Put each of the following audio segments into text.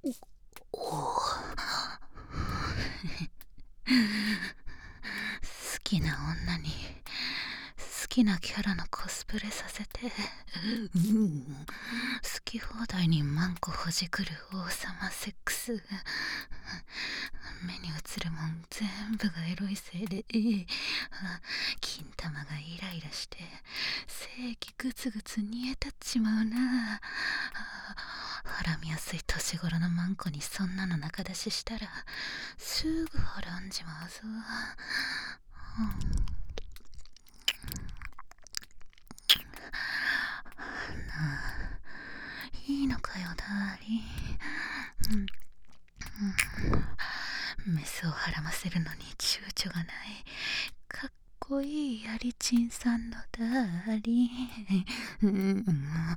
好きな女に好きなキャラのコスプレさせて、好き放題にマンコほじくる王様セックス。目に映るもん全部がエロいせいで、金玉がイライラして精液グツグツ煮えたっちまうな。はらみやすい年頃のマンコにそんなの仲出ししたらすぐはらんじまうぞ。いいのかよダーリン。メスをはらませるのに躊躇がないかっこいいヤリチンさんのダーリン。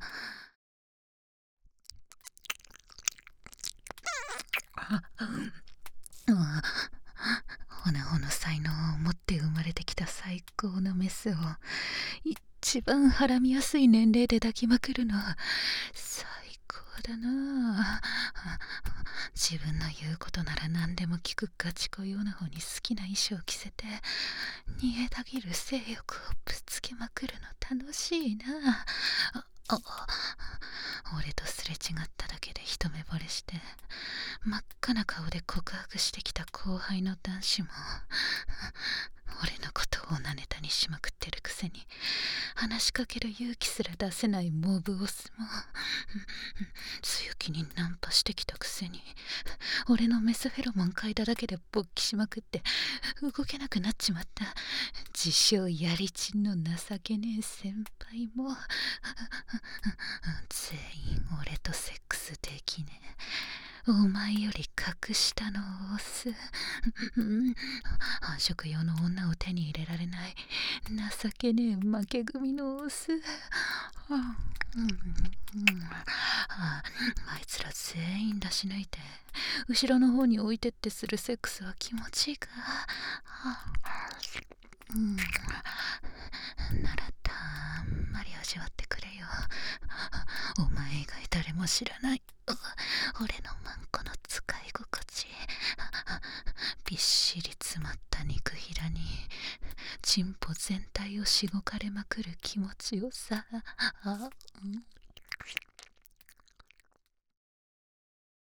ほなほの才能を持って生まれてきた最高のメスを一番はらみやすい年齢で抱きまくるの最高だな。自分の言うことなら何でも聞くガチ恋オナホに好きな衣装を着せて煮えたぎる性欲をぶつけまくるの楽しいな。俺とすれ違っただけで一目惚れして真っ赤な顔で告白してきた後輩の男子も俺のことを女ネタにしまくってるくせに話しかける勇気すら出せないモブオスも強気にナンパしてきたくせに俺のメスフェロモン嗅いだだけで勃起しまくって動けなくなっちまった自称やりちんの情けねえ先輩も全員俺とセックスできねえ。お前より格下のオス。繁殖用の女を手に入れられない情けねえ負け組のオス。あいつら全員出し抜いて後ろの方に置いてってするセックスは気持ちいいか。ならたんまり味わってくれよ。お前以外誰も知らない俺のマンコの使い心地。びっしり詰まった肉ひらにチンポ全体をしごかれまくる気持ちよさ。